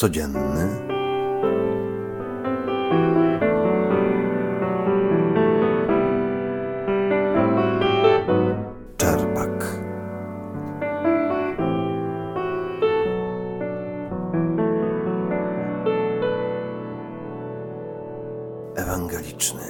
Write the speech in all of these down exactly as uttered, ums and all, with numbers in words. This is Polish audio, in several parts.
codzienny. Czerpak. Ewangeliczny.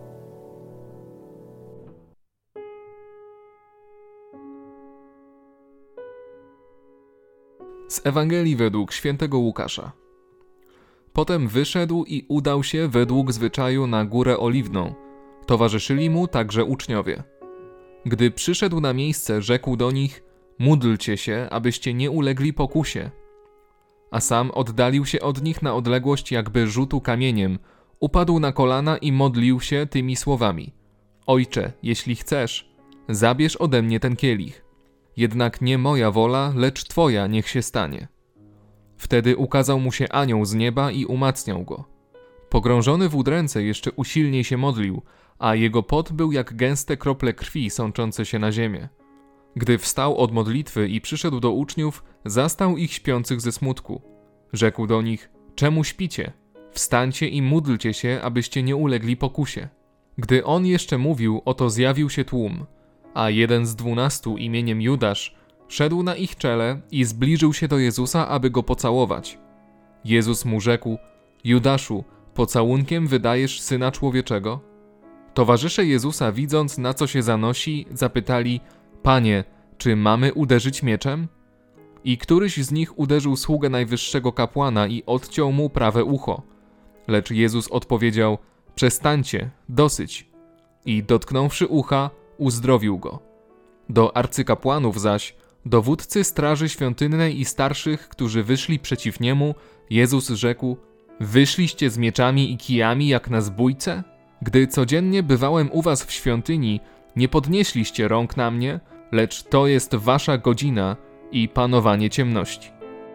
Z Ewangelii według świętego Łukasza. Potem wyszedł i udał się według zwyczaju na Górę Oliwną. Towarzyszyli mu także uczniowie. Gdy przyszedł na miejsce, rzekł do nich: módlcie się, abyście nie ulegli pokusie. A sam oddalił się od nich na odległość jakby rzutu kamieniem, upadł na kolana i modlił się tymi słowami: Ojcze, jeśli chcesz, zabierz ode mnie ten kielich. Jednak nie moja wola, lecz Twoja niech się stanie. Wtedy ukazał mu się anioł z nieba i umacniał go. Pogrążony w udręce jeszcze usilniej się modlił, a jego pot był jak gęste krople krwi sączące się na ziemię. Gdy wstał od modlitwy i przyszedł do uczniów, zastał ich śpiących ze smutku. Rzekł do nich: czemu śpicie? Wstańcie i módlcie się, abyście nie ulegli pokusie. Gdy on jeszcze mówił, oto zjawił się tłum, a jeden z dwunastu imieniem Judasz szedł na ich czele i zbliżył się do Jezusa, aby go pocałować. Jezus mu rzekł: Judaszu, pocałunkiem wydajesz Syna Człowieczego? Towarzysze Jezusa, widząc, na co się zanosi, zapytali: Panie, czy mamy uderzyć mieczem? I któryś z nich uderzył sługę najwyższego kapłana i odciął mu prawe ucho. Lecz Jezus odpowiedział: przestańcie, dosyć. I dotknąwszy ucha, uzdrowił go. Do arcykapłanów zaś, dowódcy straży świątynnej i starszych, którzy wyszli przeciw niemu, Jezus rzekł: wyszliście z mieczami i kijami jak na zbójce? Gdy codziennie bywałem u was w świątyni, nie podnieśliście rąk na mnie, lecz to jest wasza godzina i panowanie ciemności.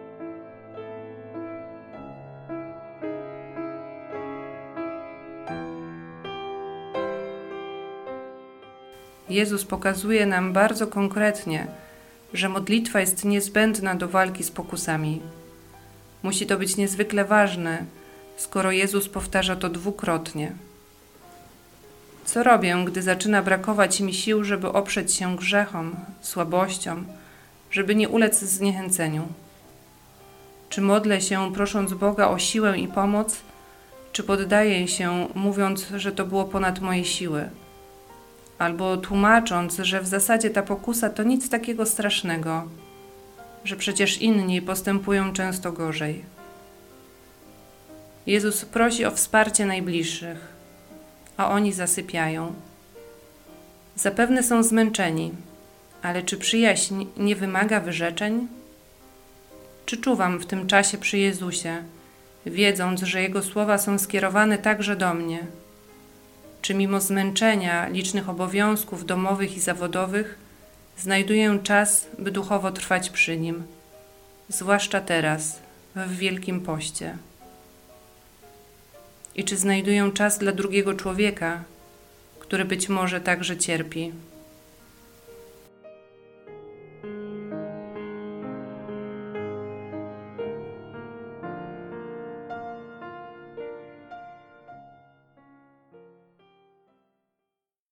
Jezus pokazuje nam bardzo konkretnie, że modlitwa jest niezbędna do walki z pokusami. Musi to być niezwykle ważne, skoro Jezus powtarza to dwukrotnie. Co robię, gdy zaczyna brakować mi sił, żeby oprzeć się grzechom, słabościom, żeby nie ulec zniechęceniu? Czy modlę się, prosząc Boga o siłę i pomoc, czy poddaję się, mówiąc, że to było ponad moje siły? Albo tłumacząc, że w zasadzie ta pokusa to nic takiego strasznego, że przecież inni postępują często gorzej. Jezus prosi o wsparcie najbliższych, a oni zasypiają. Zapewne są zmęczeni, ale czy przyjaźń nie wymaga wyrzeczeń? Czy czuwam w tym czasie przy Jezusie, wiedząc, że Jego słowa są skierowane także do mnie? Czy mimo zmęczenia, licznych obowiązków domowych i zawodowych znajduję czas, by duchowo trwać przy Nim, zwłaszcza teraz, w Wielkim Poście? I czy znajduję czas dla drugiego człowieka, który być może także cierpi?